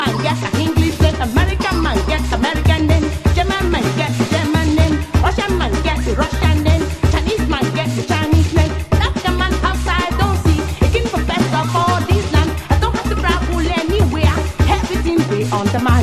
man gets an English name, American man gets American name, German man gets German name, Russian man gets a Russian name, Chinese man gets a Chinese name. But African man outside don't see a king professor for this land. I don't have to travel anywhere. Everything be on the mind.